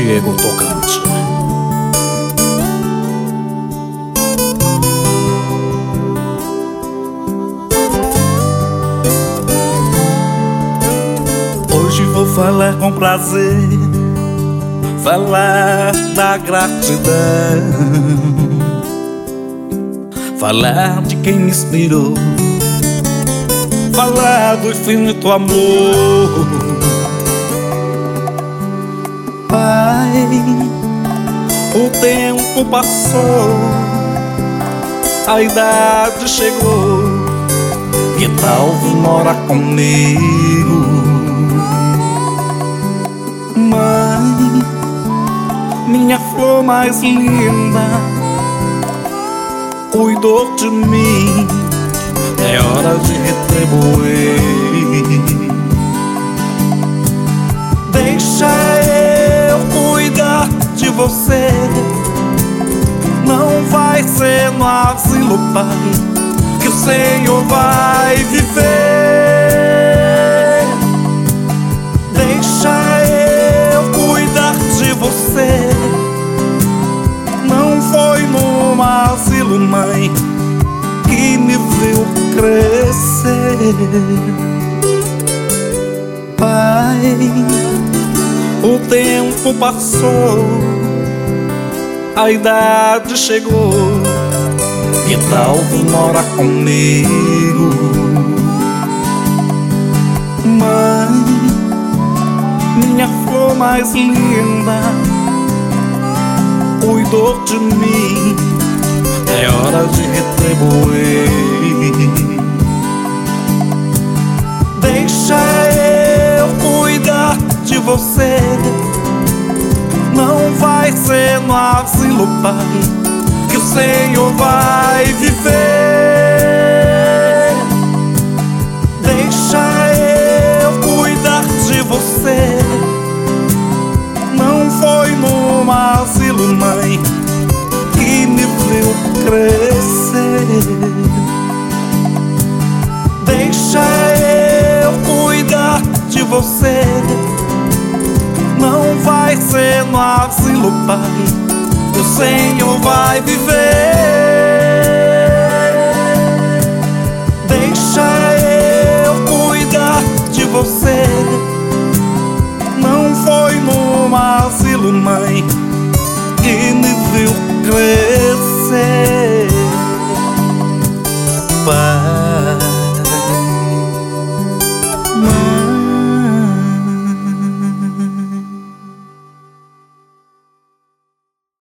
Diego Tocante. Hoje vou falar com prazer, falar da gratidão, falar de quem me inspirou, falar do infinito amor. Pai, o tempo passou, a idade chegou, que tal vir morar comigo? Mãe, minha flor mais linda, cuidou de mim, é hora de retribuir. Deixa eu cuidar de você, não vai ser no asilo, pai, que o Senhor vai viver. Deixa eu cuidar de você, não foi no asilo, mãe, que me viu crescer. Pai, o tempo passou, a idade chegou, que tal vir morar comigo? Mãe, minha flor mais linda, cuidou de mim, é hora de retribuir. Deixa eu cuidar de você, não vai ser no asilo, pai, que o Senhor vai viver. Deixa eu cuidar de você, não foi no asilo, mãe, que me viu crescer. Deixa eu cuidar de você, não vai ser no asilo, pai, o Senhor vai viver. Deixa eu cuidar de você, não foi no asilo, mãe, que me viu crescer. Pai,